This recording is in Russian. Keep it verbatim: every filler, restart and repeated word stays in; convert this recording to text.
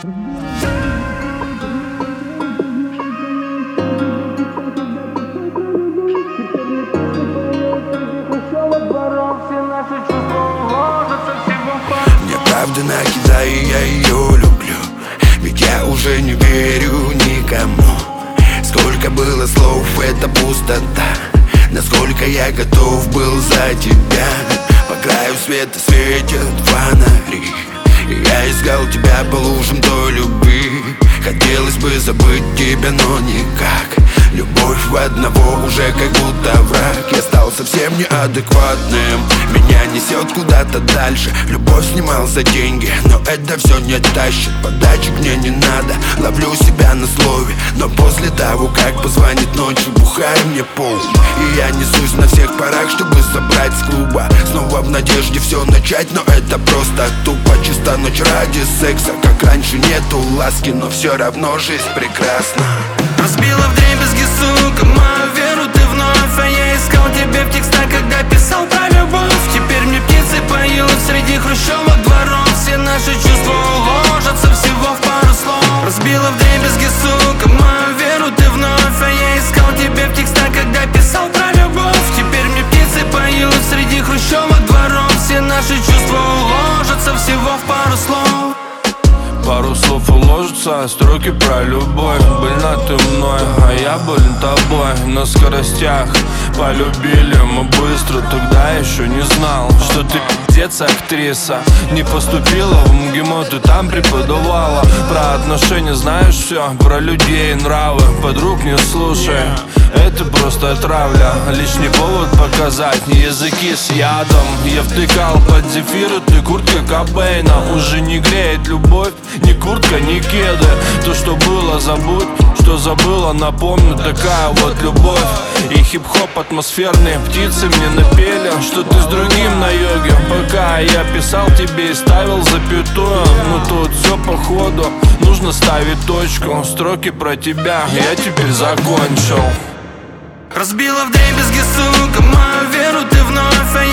Мне правда накидай, я ее люблю, ведь я уже не верю никому. Сколько было слов, это пустота. Насколько я готов был за тебя. По краю света светят фонари, и я искал тебя по лужам той любви. Хотелось бы забыть тебя, но никак. Любовь в одного уже как будто враг. Я стал совсем неадекватным, меня несет куда-то дальше. Любовь снимал за деньги, но это все не тащит. Подачек мне не надо, ловлю себя на слове. Но после того, как позвонит ночью, бухаю мне пол. И я несусь на всех парах, чтобы собрать с клуба. Снова в надежде все начать, но это просто тупо. Чисто ночь ради секса, как раньше нету ласки, но все равно жизнь прекрасна. Разбила вдребезги, сука, мою веру ты вновь. А я искал тебя в текстах, когда писал про любовь. Теперь мне птицы поют среди хрущевок дворов. Все наши чувства уложатся всего в пару слов. Разбила вдребезги, сука, мою веру ты вновь. А я искал тебя в текстах, когда писал про любовь. Теперь мне птицы поют среди хрущевок дворов. Все наши чувства уложатся всего в пару слов. Пару слов уложатся, строки про любовь. Больна ты мной, а я болен тобой. На скоростях полюбили мы быстро. Тогда еще не знал, что ты пиздец актриса. Не поступила в МГИМО, ты там преподавала. Про отношения знаешь все, про людей, нравы. Подруг не слушай, это просто травля. Лишний повод показать языки с ядом. Я втыкал под зефиры, ты куртка Кобейна. Уже не греет любовь ни куртка, ни кеды. То, что было, забудь, что забыла, напомню. Такая вот любовь. И хип-хоп атмосферные птицы мне напели, что ты с другим на йоге. Пока я писал тебе и ставил запятую. Но тут все по ходу, нужно ставить точку. Строки про тебя я теперь закончил. Разбила вдребезги, сука, мою веру ты вновь. А